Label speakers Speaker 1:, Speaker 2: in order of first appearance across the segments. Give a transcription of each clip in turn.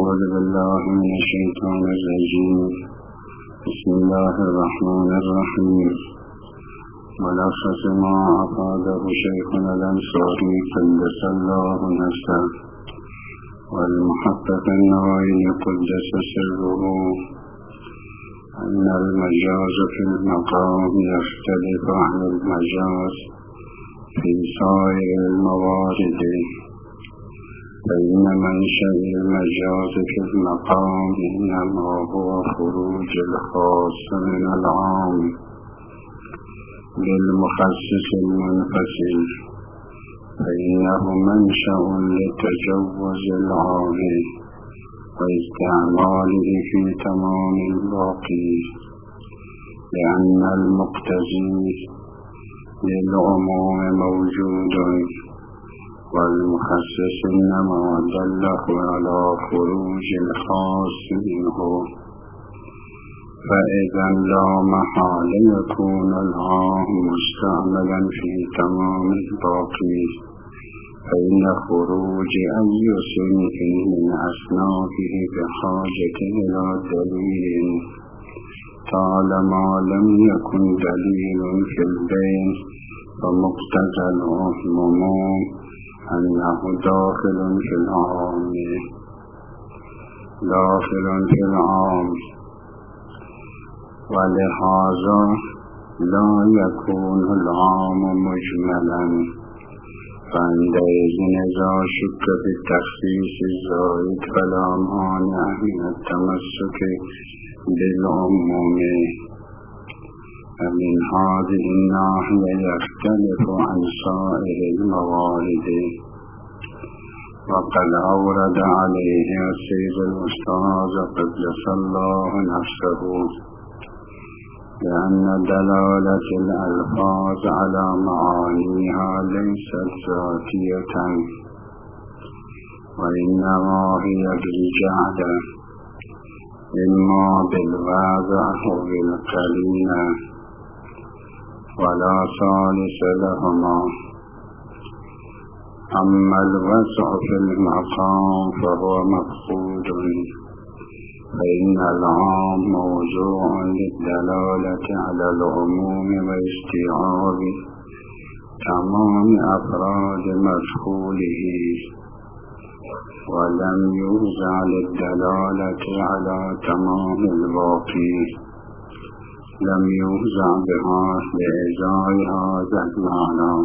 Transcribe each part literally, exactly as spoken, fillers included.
Speaker 1: أعوذ بالله من الشيطان الرجيم. بسم الله الرحمن الرحيم. ملخص ما أفاده شيخنا الأنصاري قدس الله نفسه والمحقق النووي قدس سره أن المجاز في المقام يختلف عن المجاز في سائر الموارد، فإن منشأ المجاز في المقام إنما هو خروج الخاص من العام للمخصص المنفصل، فإنه منشأ لتجوز العام واستعماله في تمام الباقي، لأن المقتضي للعموم موجود والمخصص إنما دله على خروج الخاص منه، فإذا لا محال يكون العام مستعملا في تمام الباقي، فإن خروج أي صنف من أصنافه بحاجة إلى دليل، طالما لم يكن دليل في البين فمقتضى العموم أنه داخل في العام داخل في العام ولهذا لا يكون العام مجملا، فعندئذ إذا شك في التخصيص الزائد فلا مانع من التمسك بالعموم. فمن هذه الناحية يختلف عن سائر الموارد. وقد أورد عليه السيد الأستاذ قدس الله نفسه لأن دلالة الألفاظ على معانيها ليست ذاتية، وإنما هي بالجعل، إما بالواضع أو بالقرينة، ولا ثالث لهما. أما الوسع في المقام فهو مفقود، فإن العام موضوع للدلالة على العموم واستيعاب تمام أفراد مدخوله، ولم يوزع للدلالة على تمام الباقي، لم يوزع بها لإزاء هذا المعنى.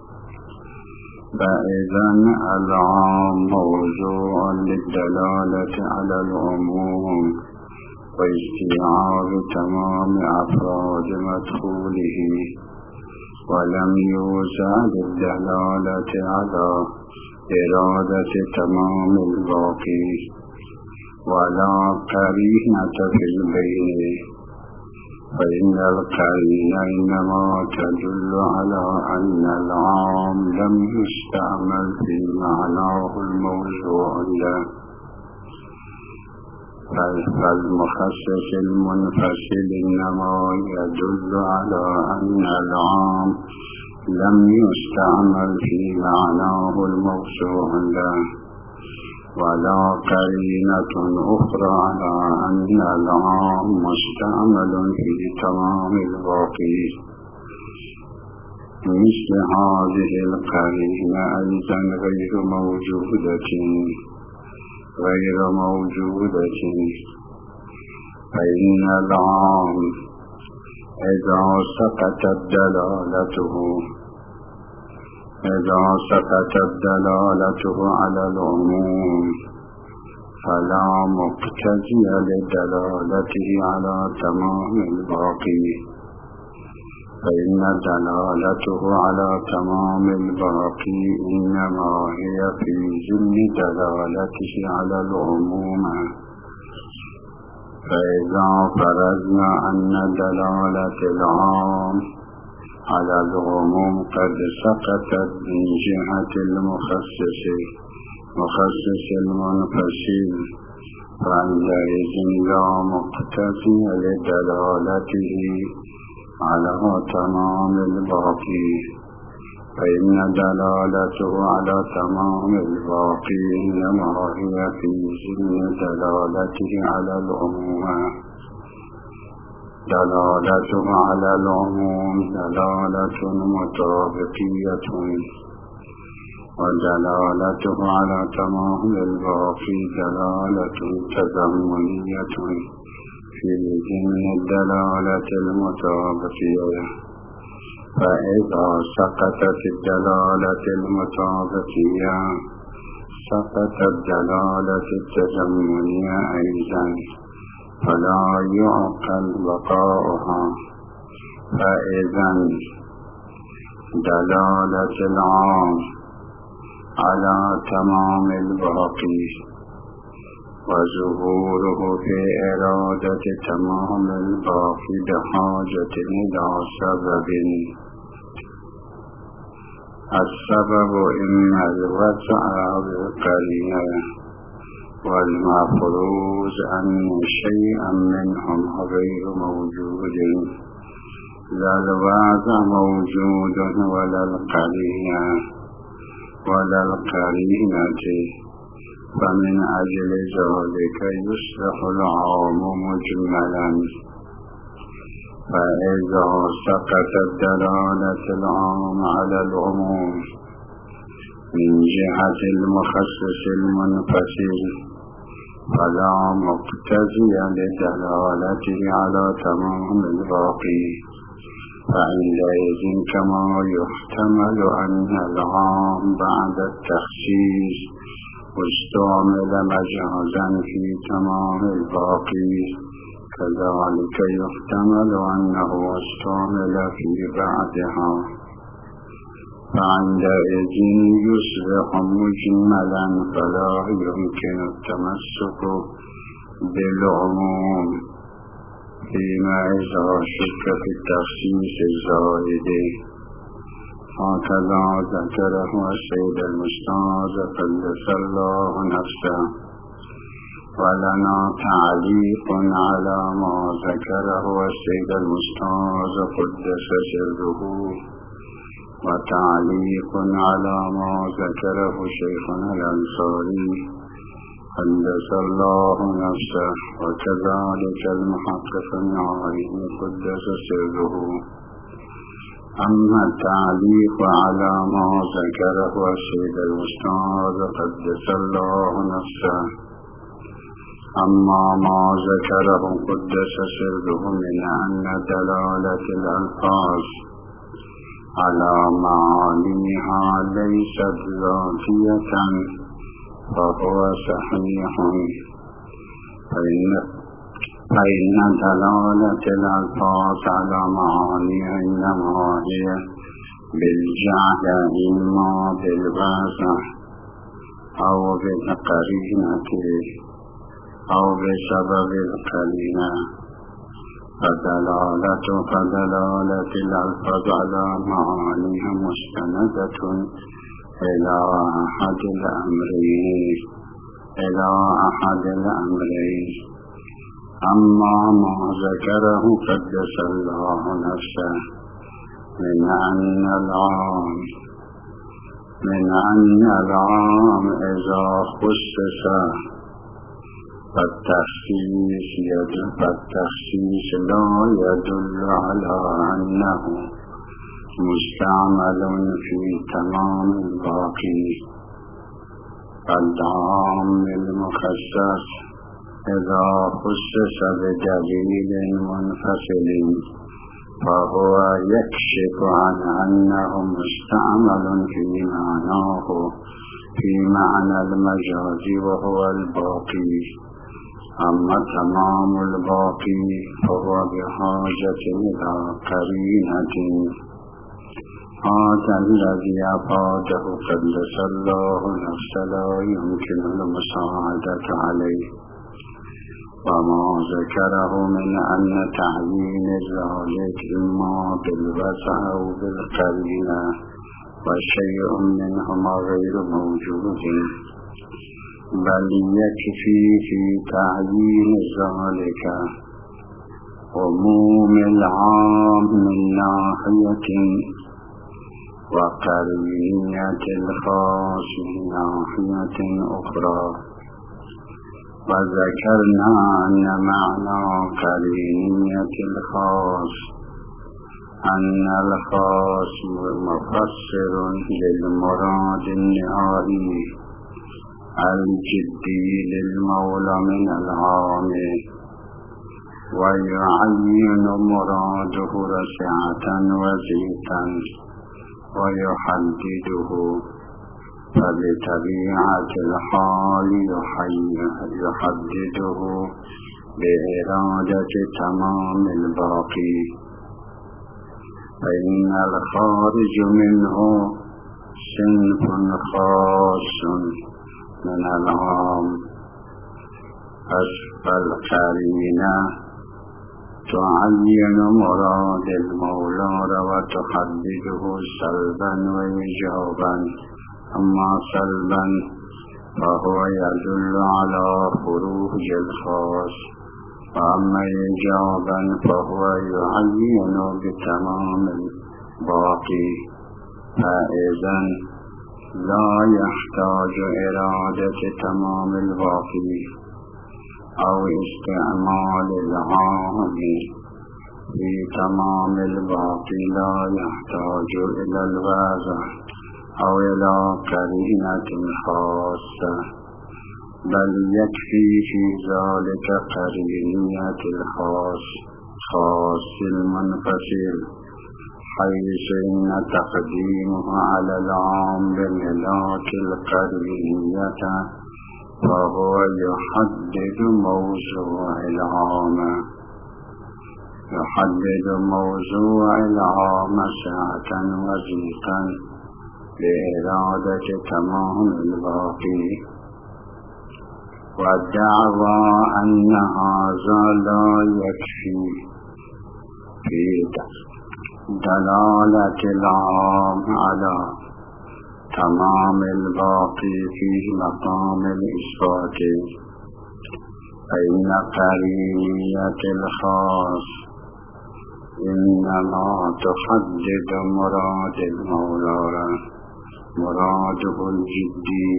Speaker 1: فإذا العام موضوع للدلالة على العموم واستيعاب تمام أفراد مدخوله، ولم يوزع للدلالة على إرادة تمام الباقي، ولا قرينة في البين، فإن القرينة إنما تدل على أن العام لم يستعمل في معناه الموضوع له، فالمخصص المنفصل إنما يدل على أن العام لم يستعمل في معناه الموضوع له، ولا قرينة أخرى على أن العام مستعمل في تمام الباقي. مثل هذه القرينة أيضا غير موجودة غير موجودة فإن العام إذا سقطت دلالته إذا سقطت دلالته على العموم فلا مقتضي لدلالته على تمام الباقي، فإن دلالته على تمام الباقي إنما هي في ضمن دلالته على العموم. فإذا فرضنا أن دلالة العام على العموم قد سقطت من جهة المخصص مخصص المنفصل، فعندئذ لا مقتضي لدلالته على تمام الباقي، فإن دلالته على تمام الباقي إنما هي في ضمن دلالته على العموم. دلالته على العموم دلالة مطابقية، ودلالته على تمام الباقي دلالة تضمنية في ضمن الدلالة المطابقية. فإذا سقطت الدلالة المطابقية سقطت الدلالة التضمنية أيضا، فلا يعقل بقاؤها. فإذا دلالة العام على تمام الباقي وظهوره في إرادة تمام الباقي بحاجة إلى سبب. السبب إما الوسع أو القرينة، والمفروض أن شيئا منهم غير موجود، لا الوضع موجود ولا القرينة ولا القرينة. فمن أجل ذلك يصبح العام مجملا. فإذا سقطت دلالة العام على العموم من جهة المخصص المنفصل فلا مقتضي لدلالته على تمام الباقي، فعندئذ كما يحتمل أن العام بعد التخصيص واستعمل مجازا في تمام الباقي، كذلك يحتمل أنه استعمل في بعدها، فعندئذ يصبح مجملا فلا يمكن التمسك بالعموم فيما إذا شك في التخصيص الزائد. هكذا ذكره السيد المستاذ قدس الله نفسه. ولنا تعليق على ما ذكره السيد المستاذ قدس سره، وتعليق على ما ذكره شيخنا الأنصاري قدس الله نفسه، وكذلك المحقق النعيم قدس سره. أما التعليق على ما ذكره السيد المستاذ قدس الله نفسه، أما ما ذكره قدس سره من أن دلالة الألفاظ على معانيها ليست ذاتية فهو صحيح، فإن فإن دلالة الألفاظ على معانيها إنما هي بالجعل إما بالوضع أو بالقرينة أو بسبب القرينة. فدلالة فدلالة الألفاظ على معانيها مستندة إلى أحد الأمرين إلى أحد الأمرين أما ما ذكره قدس الله نفسه من أن العام من أن العام إذا خصص فالتخصيص يدل فالتخصيص لا يدل على أنه مستعمل في تمام الباقي. العام المخصص إذا خصص بدليل منفصل فهو يكشف عن أنه مستعمل في معناه في معنى المجاز وهو الباقي. أما تمام الباقي فهو بحاجة إلى قرينة. هذا الذي أفاده قدس الله نفسه لا يمكن المساعدة عليه. وما ذكره من أن تعيين ذلك إما بالوسع أو بالقرينة وشيء منهما غير موجود، بل يكفي في تعيين ذلك عموم العام من ناحية وقرينية الخاص من ناحية أخرى. وذكرنا أن معنى قرينية الخاص أن الخاص مفسر للمراد النهائي الجدي للمولى من العام، ويعين مراده رسعة وزيتا ويحدده، فبطبيعة الحال يحدده بإرادة تمام الباقي، فإن الخارج منه صنف خاص من العام. فالقرينة تعين مراد المولى وتحدده سلبا وإيجابا. أما سلبا فهو يدل على خروج الخاص، وأما إيجابا فهو يعين بتمام الباقي. فإذا لا يحتاج إرادة تمام الباقي أو استعمال العام في تمام الباقي، لا يحتاج إلى الوازع أو إلى قرينة خاصة، بل يكفي في ذلك قرينية الخاص خاص المنفصل، حيث إن تقديمه على العام بملاك القرينية فهو يحدد موضوع العام يحدد موضوع العام سعة وزيتا بإرادة تمام الباقي. والدعوى أن هذا لا يكفي في دلالة العام على تمام الباقي في مقام الإثبات، فإن قرينية الخاص إنما تحدد مراد المولى، مراده الجدي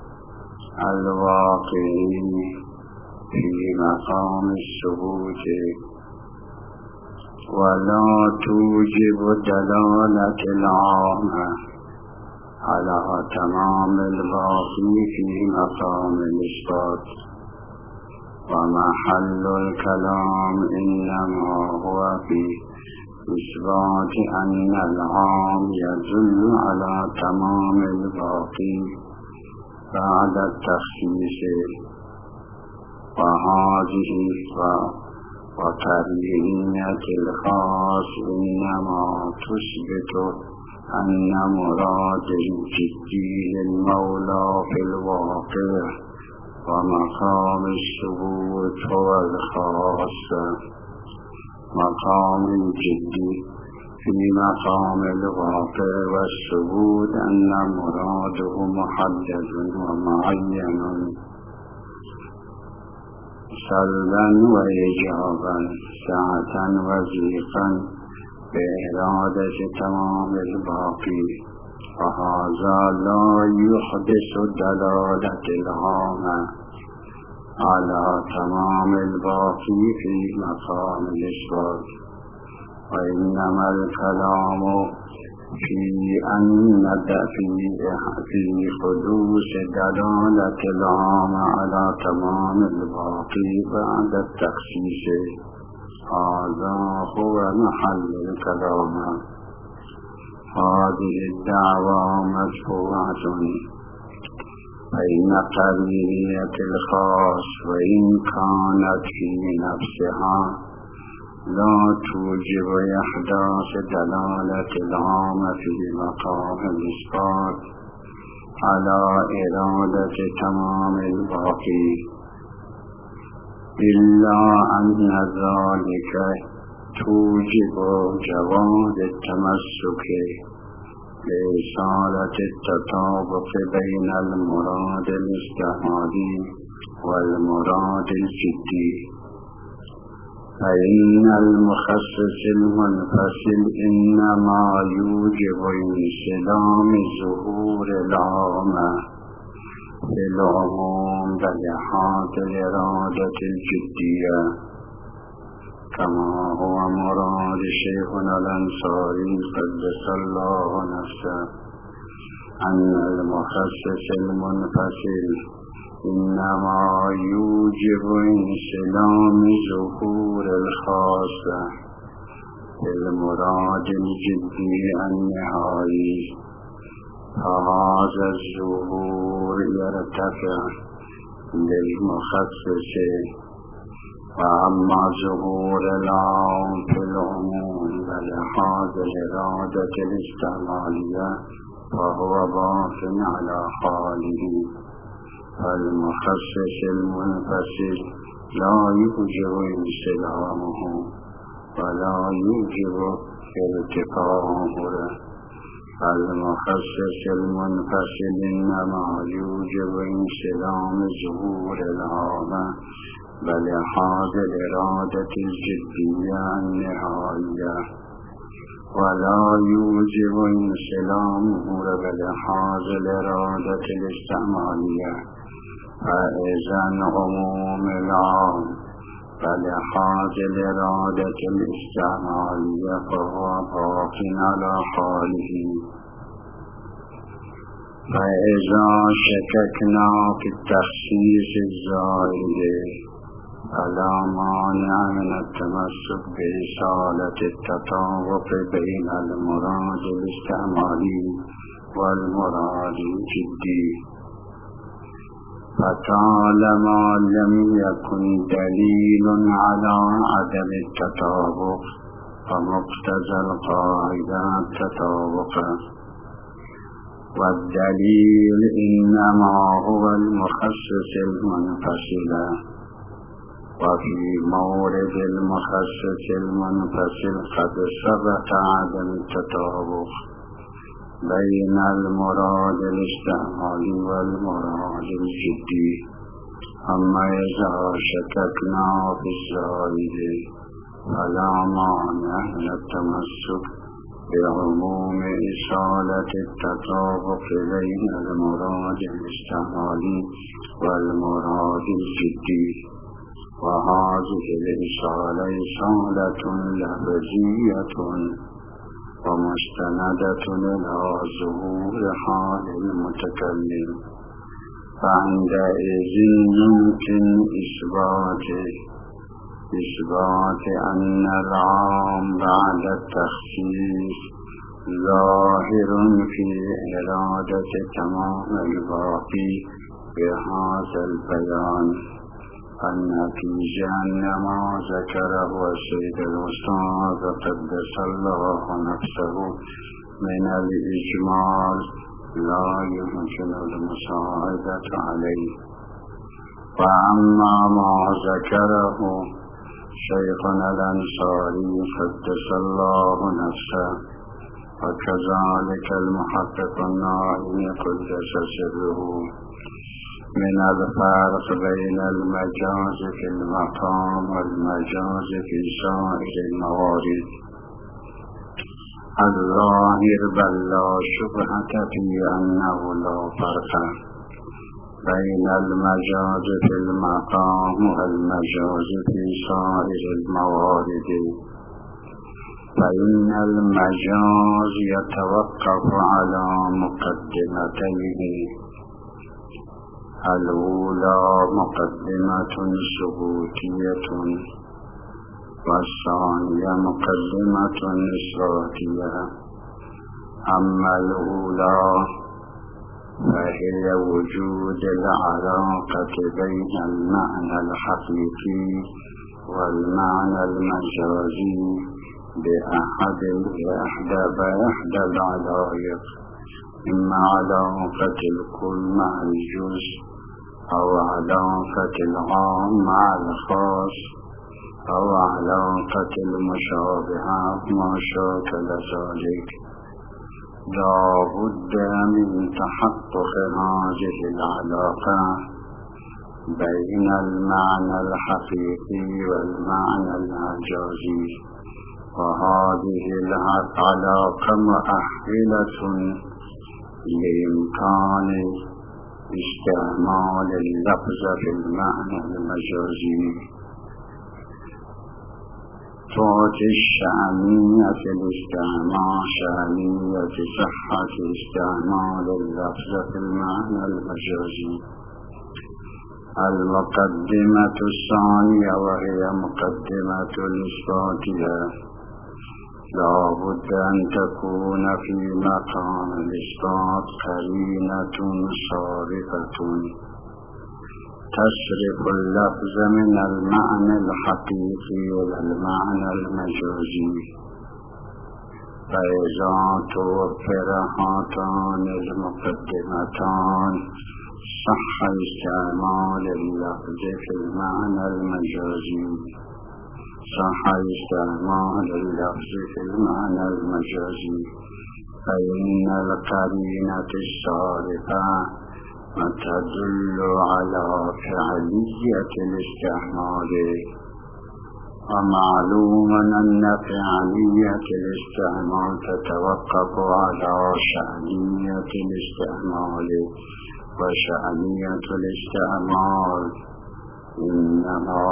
Speaker 1: الواقعي في مقام الثبوت، ولا توجب دلالة العام على تمام الباقي في مقام الإثبات. ومحل الكلام إنما هو في إثبات أن العام يدل على تمام الباقي بعد التخصيص، وهذه وقرينية الخاص إنما تثبت أن مراد الجدي للمولى في الواقع ومقام الثبوت هو الخاص. مقام الجدي في مقام الواقع والثبوت أن مراده محدد ومعين سلبا وإيجابا سعة وزيقا بإرادة تمام الباقي، وهذا لا يحدث دلالة العام على تمام الباقي في مقام الإثبات، وإنما الكلام في أن في حدوث دلالة العام على تمام الباقي بعد التخصيص. هذا هو محل الكلام. هذه الدعوة مدفوعة، فإن قرينية الخاص وإن كانت في نفسها لا توجب إحداث دلالة العام في مقام الإثبات على إرادة تمام الباقي، إلا أن ذلك توجب جواز التمسك لإصالة التطابق بين المراد الاجتهادي والمراد الجدي. فإن المخصص المنفصل إنما يوجب انسلام ظهور العامة في العموم بلحاظ الإرادة الجدية، كما هو مراد شيخنا الأنصاري قدس الله نفسه أن المخصص المنفصل إنما يوجب انسلام ظهور الخاصة في المراد الجدي النهائي، فهذا الظهور يرتفع للمخصص، وأما ظهور العام في العموم بلحاظ الإرادة الاستعمالية فهو باق على حاله. فالمخصص المنفصل لا يوجب انسلامه ولا يوجب ارتفاعه له. المخصص المنفصل إنما يوجب انسلام ظهور العامة بلحاظ الإرادة الجدية النهائية، ولا يوجب انسلامه بلحاظ الإرادة الاستعمالية. فإذا عموم العام بلحاظ الإرادة الاستعمالية فهو باق على حاله. فإذا شككنا في التخصيص الزائد فلا مانع من التمسك برسالة التطابق بين المراد الاستعمالي والمراد الجدي. فطالما لم يكن دليل على عدم التطابق فمقتضى القاعدة التطابق، والدليل إنما هو المخصص المنفصل. وفي مورد المخصص المنفصل قد سبق عدم التطابق بين المراد الاستعمالي والمراد الجدي. أما إذا شككنا في الزائد فلا مانع من التمسك بعموم إصالة التطابق بين المراد الاستعمالي والمراد الجدي. وهذه الإصالة إصالة لفظية ومستندة إلى ظهور حال المتكلم، فعندئذ يمكن إثبات إثبات أن العام بعد التخصيص ظاهر في إرادة تمام الباقي بهذا البيان. النتيجة أن ما ذكره السيد الأستاذ قدس الله نفسه من الإجمال لا يمكن المساعدة عليه. وأما ما ذكره شيخنا الأنصاري قدس الله نفسه وكذلك المحقق الناظم قدس سره من الفارق بين المجاز في المقام والمجاز في سائر الموارد الظاهر، بل لا شبهة في أنه لا فرق بين المجاز في المقام والمجاز في سائر الموارد، فإن المجاز يتوقف على مقدمتين: الأولى مقدمة ثبوتية والثانية مقدمة إثباتية. أما الأولى فهي وجود العلاقة بين المعنى الحقيقي والمعنى المجازي بأحد بإحدى بإحدى العلائق، إما علاقة الكل مع الجزء أو علاقة العام مع الخاص أو علاقة المشابهة ما شاكل ذلك. لا بد من تحقق هذه العلاقة بين المعنى الحقيقي والمعنى المجازي، وهذه العلاقة مؤهلة لإمكان استعمال اللفظ في المعنى المجازي. تعطي الشأنية الاستعمال شأنية صحة استعمال اللفظ في المعنى المجازي. المقدمة الثانية وهي مقدمة الإثباتية، لا بد أن تكون في مقام الإثبات قرينة صارفة تصرف اللفظ من المعنى الحقيقي إلى المعنى المجازي. فإذا توفر هاتان المقدمتان صح استعمال اللفظ في المعنى المجازي صح استعمال اللفظ في المعنى المجازي فإن القرينة الصارفة تدل على فعلية الاستعمال، ومعلوم أن فعلية الاستعمال تتوقف على شأنية الاستعمال، وشأنية الاستعمال إنما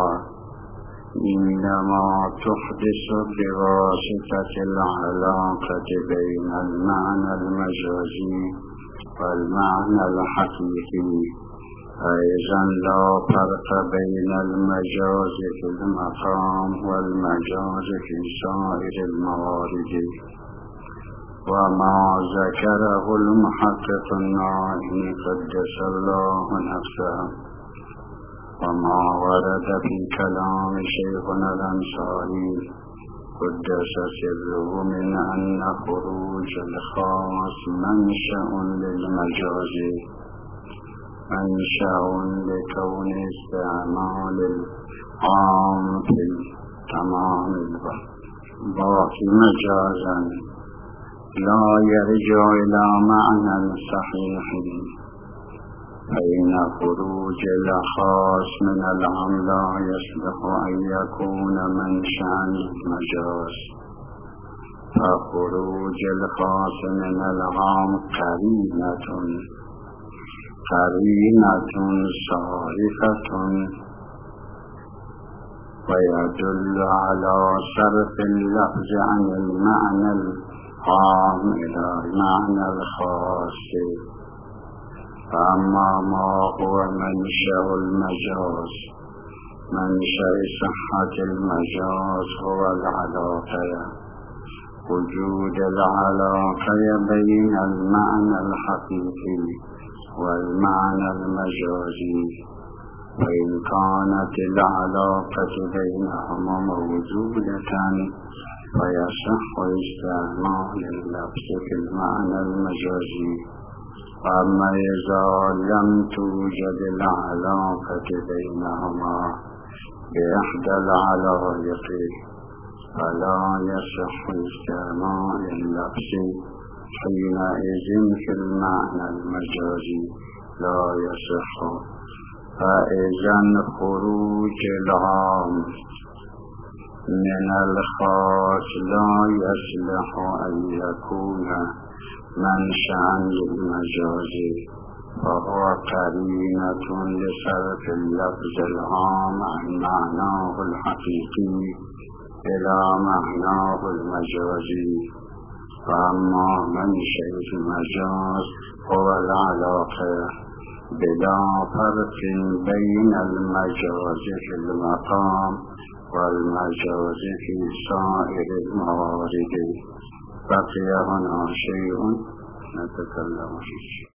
Speaker 1: إنما تحدث بواسطة العلاقة بين المعنى المجازي والمعنى الحقيقي. فإذا لا فرق بين المجاز في المقام والمجاز في سائر الموارد. وما ذكره المحقق الناظم قدس الله نفسه، وما ورد في كلام شيخنا الأنصاري قدس سره من أن خروج الخاص منشأ للمجاز، منشأ لكون استعمال العام في تمام الباقي مجازا لا يرجع إلى معنى صحيح، فإن خروج الخاص من العام لا يصلح أن يكون منشأ للمجاز، فخروج الخاص من العام قرينة قرينة صارفة ويدل على صرف اللفظ عن المعنى العام إلى المعنى الخاص. فأما ما هو منشأ المجاز، منشأ صحة المجاز هو العلاقة، وجود العلاقة بين المعنى الحقيقي والمعنى المجازي. وإن كانت العلاقة بينهما موجودة فيصح استعمال اللفظ في المعنى المجازي. أما إذا لم توجد العلاقة بينهما بإحدى العلائق فلا يصح استعمال اللفظ حينئذ في المعنى المجازي، لا يصح. فإذا خروج العام من الخاص لا يصلح أن يكون منشأ للمجاز، فهو قرينة لصرف اللفظ العام عن معناه الحقيقي إلى معناه المجازي. فأما منشأ المجاز هو العلاقة بلا فرق بين المجاز في المقام والمجاز في سائر الموارد. بقي هنا شيء نتكلم فيه.